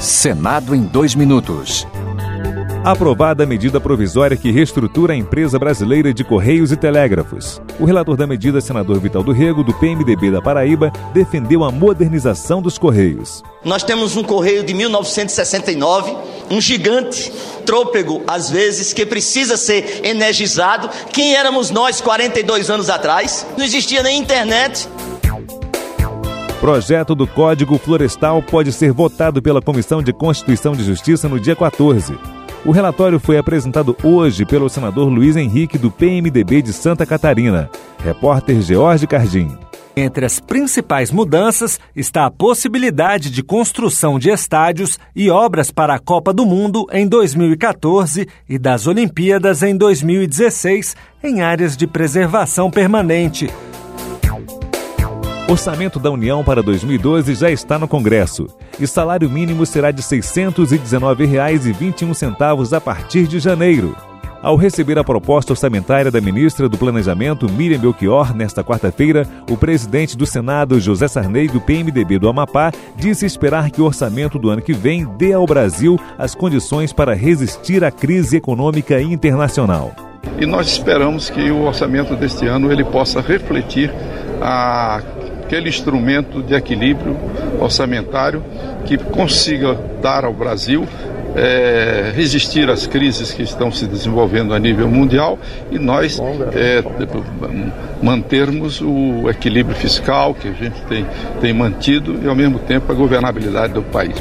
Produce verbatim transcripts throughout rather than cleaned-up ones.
Senado em dois minutos. Aprovada a medida provisória que reestrutura a empresa brasileira de Correios e Telégrafos. O relator da medida, senador Vital do Rego, do P M D B da Paraíba, defendeu a modernização dos Correios. Nós temos um Correio de mil novecentos e sessenta e nove, um gigante, trôpego às vezes, que precisa ser energizado. Quem éramos nós quarenta e dois anos atrás? Não existia nem internet. Projeto do Código Florestal pode ser votado pela Comissão de Constituição e Justiça no dia quatorze. O relatório foi apresentado hoje pelo senador Luiz Henrique, do P M D B de Santa Catarina. Repórter George Cardim. Entre as principais mudanças está a possibilidade de construção de estádios e obras para a Copa do Mundo em dois mil e quatorze e das Olimpíadas em dois mil e dezesseis em áreas de preservação permanente. Orçamento da União para dois mil e doze já está no Congresso e salário mínimo será de seiscentos e dezenove reais e vinte e um centavos a partir de janeiro. Ao receber a proposta orçamentária da ministra do Planejamento, Miriam Belchior, nesta quarta-feira, o presidente do Senado, José Sarney, do P M D B do Amapá, disse esperar que o orçamento do ano que vem dê ao Brasil as condições para resistir à crise econômica internacional. E nós esperamos que o orçamento deste ano ele possa refletir a aquele instrumento de equilíbrio orçamentário que consiga dar ao Brasil é, resistir às crises que estão se desenvolvendo a nível mundial e nós é, mantermos o equilíbrio fiscal que a gente tem, tem mantido e ao mesmo tempo a governabilidade do país.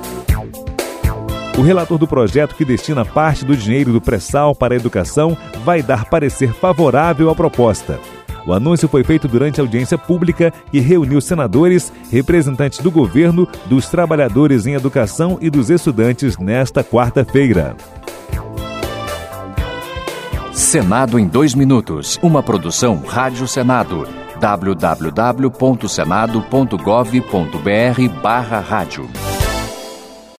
O relator do projeto, que destina parte do dinheiro do pré-sal para a educação, vai dar parecer favorável à proposta. O anúncio foi feito durante a audiência pública que reuniu senadores, representantes do governo, dos trabalhadores em educação e dos estudantes nesta quarta-feira. Senado em dois minutos. Uma produção Rádio Senado. w w w ponto senado ponto gov ponto b r barra rádio.